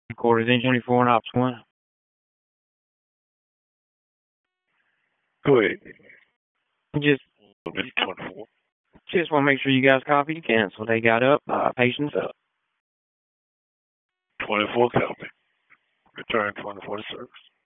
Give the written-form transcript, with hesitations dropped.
Quarters in 24 and Ops 1. Go ahead. Just 24. just want to make sure you guys copy the cancel. They got up. Patience up. 24 copy. Return 24 to service.